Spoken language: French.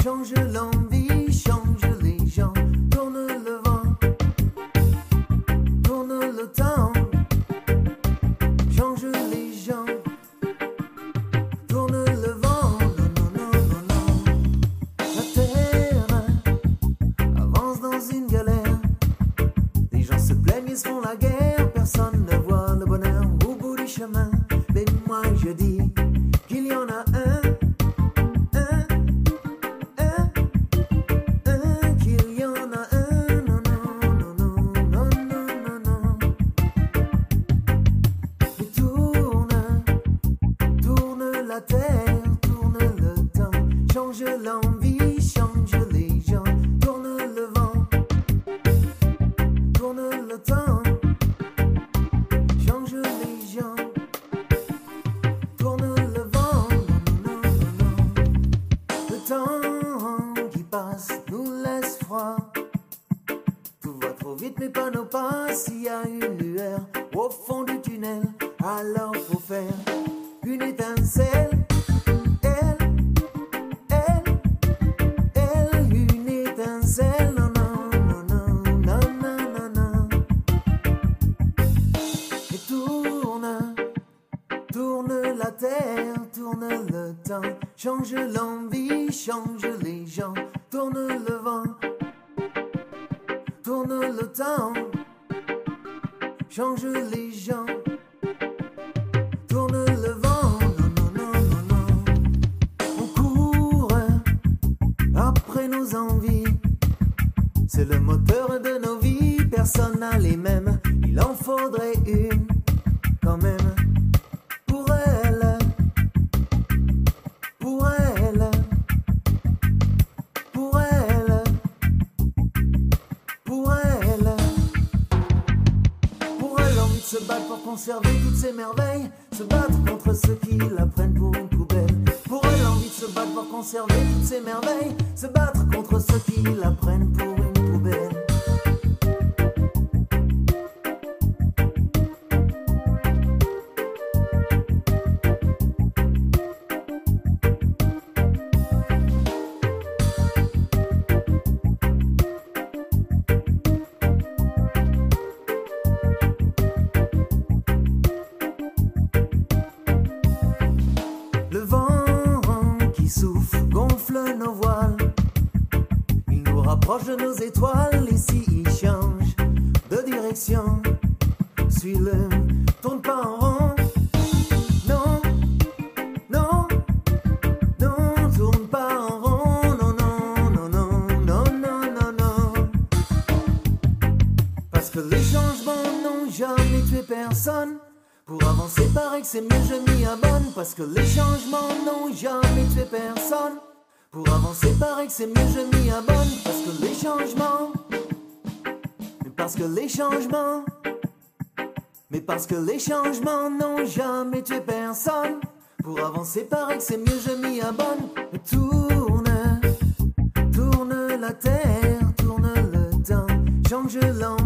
change l'envie, change les gens, tourne le vent, tourne le temps, change les gens, tourne le vent, non, non, non, non, non. La terre avance dans une galère, les gens se plaignent, ils se font la guerre, personne ne voit le bonheur au bout du chemin, mais moi je dis qu'il y en a un. La terre, tourne le temps, change l'envie, change les gens, tourne le vent, tourne le temps, change les gens, tourne le vent, non, non, non, non. Le temps qui passe nous laisse froid, tout va trop vite mais pas nos pas, s'il y a une lueur au fond du tunnel, alors faut faire une étincelle, une étincelle, non, non, non, non, non, non, non. Et tourne, tourne la terre, tourne le temps, change l'envie, change les gens, tourne le vent, tourne le temps, change les gens, tourne le vent. Nos envies, c'est le moteur de nos vies, personne n'a les mêmes, il en faudrait une quand même pour elle, pour elle, pour elle, pour elle. Pour elle, envie de se battre pour conserver toutes ses merveilles, se battre contre ceux qui la prennent pour une poubelle. Pour elle, envie de se battre pour conserver toutes ses merveilles, se battre contre ceux qui la prennent pour une poubelle. Le vent souffle, gonfle nos voiles, il nous rapproche de nos étoiles, et s'il change de direction, suis-le, tourne pas en rond, non, non, non, tourne pas en rond, non, non, non, non, non, non, non, non, parce que les changements n'ont jamais tué personne. Pour avancer, paraît que c'est mieux, je m'y abonne. Parce que les changements n'ont jamais tué personne. Pour avancer, paraît que c'est mieux, je m'y abonne. Parce que les changements, mais parce que les changements, mais parce que les changements n'ont jamais tué personne. Pour avancer, paraît que c'est mieux, je m'y abonne. Tourne, tourne la terre, tourne le temps, change l'envie.